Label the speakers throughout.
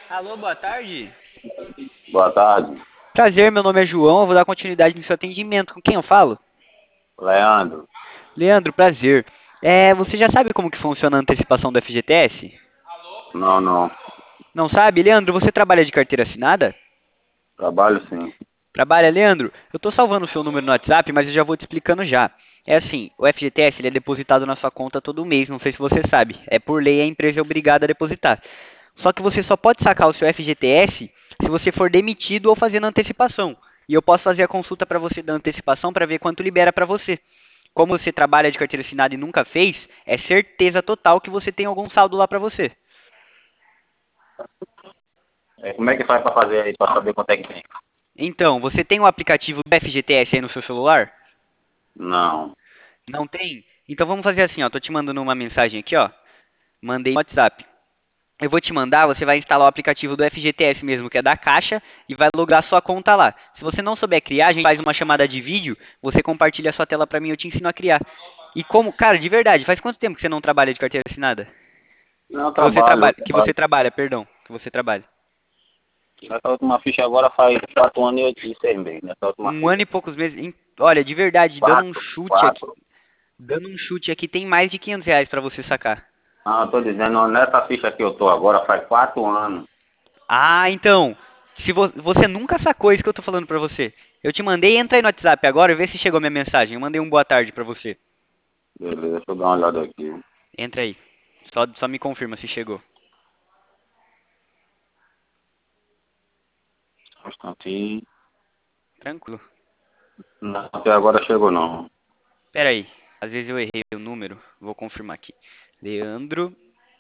Speaker 1: Alô, boa tarde.
Speaker 2: Boa tarde,
Speaker 1: Prazer, meu nome é João, eu vou dar continuidade no seu atendimento. Com quem eu falo?
Speaker 2: Leandro.
Speaker 1: Leandro, prazer. Você já sabe como que funciona a antecipação do FGTS?
Speaker 2: Não, não.
Speaker 1: Não sabe? Leandro, você trabalha de carteira assinada?
Speaker 2: Trabalho sim.
Speaker 1: Trabalha, Leandro? Eu estou salvando o seu número no WhatsApp, mas eu já vou te explicando já. É assim, o FGTS ele é depositado na sua conta todo mês, não sei se você sabe. É por lei, a empresa é obrigada a depositar. Só que você só pode sacar o seu FGTS se você for demitido ou fazendo antecipação. E eu posso fazer a consulta para você da antecipação para ver quanto libera para você. Como você trabalha de carteira assinada e nunca fez, é certeza total que você tem algum saldo lá para você.
Speaker 2: Como é que faz para fazer aí, para saber quanto é que tem?
Speaker 1: Então, você tem o aplicativo do FGTS aí no seu celular?
Speaker 2: Não.
Speaker 1: Não tem? Então vamos fazer assim, ó. Tô te mandando uma mensagem aqui, ó. Mandei no WhatsApp. Eu vou te mandar, você vai instalar o aplicativo do FGTS mesmo, que é da Caixa, e vai logar sua conta lá. Se você não souber criar, a gente faz uma chamada de vídeo, você compartilha a sua tela pra mim, eu te ensino a criar. E como, cara, de verdade, faz quanto tempo que você não trabalha de carteira assinada?
Speaker 2: Não,
Speaker 1: Que você
Speaker 2: trabalho,
Speaker 1: trabalha, que
Speaker 2: trabalho.
Speaker 1: você trabalha, perdão, que você trabalha.
Speaker 2: Nessa última ficha agora faz 4 anos e 6 meses, nessa última
Speaker 1: Um ano
Speaker 2: ficha.
Speaker 1: e poucos meses. Olha, de verdade,
Speaker 2: Quatro, quatro.
Speaker 1: dando um chute aqui, tem mais de R$ 500 pra você sacar.
Speaker 2: Não, eu tô dizendo, nessa ficha que eu tô agora faz 4 anos.
Speaker 1: Ah, então, se você nunca sacou isso que eu tô falando pra você. Eu te mandei, entra aí no WhatsApp agora e vê se chegou minha mensagem. Eu mandei um boa tarde pra você.
Speaker 2: Beleza, deixa eu dar uma olhada aqui.
Speaker 1: Entra aí. Só me confirma se chegou.
Speaker 2: Um instantinho.
Speaker 1: Tranquilo.
Speaker 2: Não, até agora chegou não.
Speaker 1: Pera aí. Às vezes eu errei o número. Vou confirmar aqui. Leandro.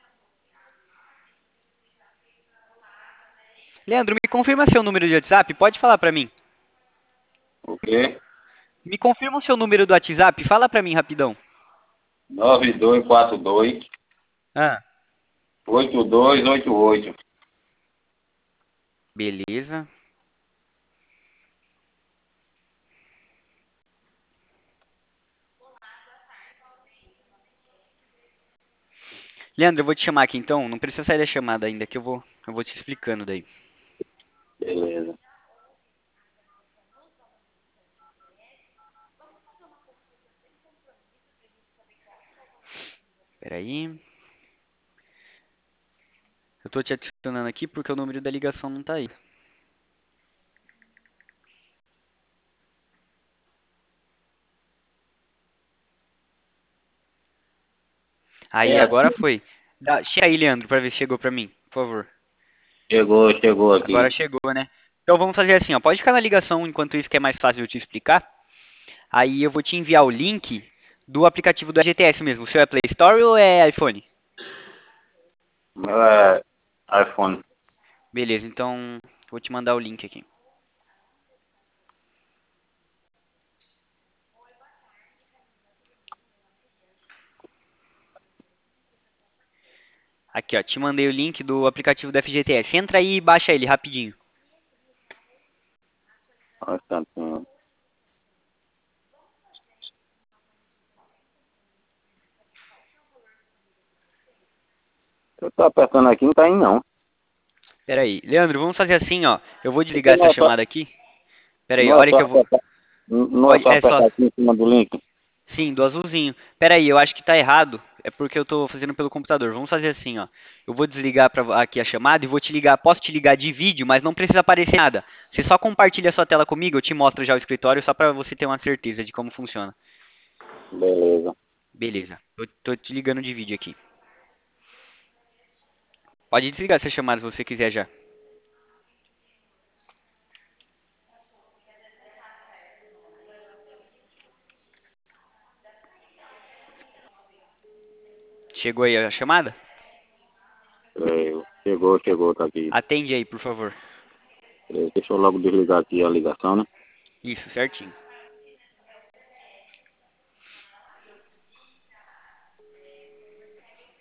Speaker 1: Leandro, me confirma seu número de WhatsApp? Pode falar pra mim.
Speaker 2: O quê?
Speaker 1: Me confirma o seu número do WhatsApp? Fala pra mim rapidão.
Speaker 2: 9242
Speaker 1: Ah,
Speaker 2: 8288.
Speaker 1: beleza. Leandro, eu vou te chamar aqui então. Não precisa sair da chamada ainda, que eu vou te explicando daí.
Speaker 2: Beleza.
Speaker 1: Pera aí. Eu tô te adicionando aqui porque o número da ligação não tá aí. Aí,
Speaker 2: É,
Speaker 1: agora foi. Chega aí, Leandro, pra ver se chegou pra mim, por favor.
Speaker 2: chegou
Speaker 1: Agora
Speaker 2: aqui.
Speaker 1: chegou, né? Então vamos fazer assim, ó. Pode ficar na ligação enquanto isso que é mais fácil eu te explicar. Aí eu vou te enviar o link do aplicativo do GTS mesmo. O seu é Play Store ou é iPhone?
Speaker 2: O meu é iPhone.
Speaker 1: Beleza, então vou te mandar o link aqui. Aqui, ó. Te mandei o link do aplicativo do FGTS. Entra aí e baixa ele rapidinho.
Speaker 2: Só um instantinho. Eu tô apertando aqui, não tá indo não.
Speaker 1: Pera aí. Leandro, vamos fazer assim, ó. Eu vou
Speaker 2: Porque
Speaker 1: desligar essa chamada aqui. Pera aí, a
Speaker 2: não é
Speaker 1: hora
Speaker 2: só
Speaker 1: que eu vou...
Speaker 2: apertar, não é
Speaker 1: Pode,
Speaker 2: só
Speaker 1: é só...
Speaker 2: apertar aqui em cima do link.
Speaker 1: Sim, do azulzinho. Pera aí, eu acho que tá errado. É porque eu tô fazendo pelo computador. Vamos fazer assim, ó. Eu vou desligar aqui a chamada e vou te ligar. Posso te ligar de vídeo, mas não precisa aparecer nada. Você só compartilha a sua tela comigo, eu te mostro já o escritório, só pra você ter uma certeza de como funciona.
Speaker 2: Beleza.
Speaker 1: Beleza. Tô te ligando de vídeo aqui. Pode desligar essa chamada se você quiser já. Chegou aí a chamada?
Speaker 2: Chegou, tá aqui.
Speaker 1: Atende aí, por favor.
Speaker 2: Deixa eu logo desligar aqui a ligação, né?
Speaker 1: Isso, certinho.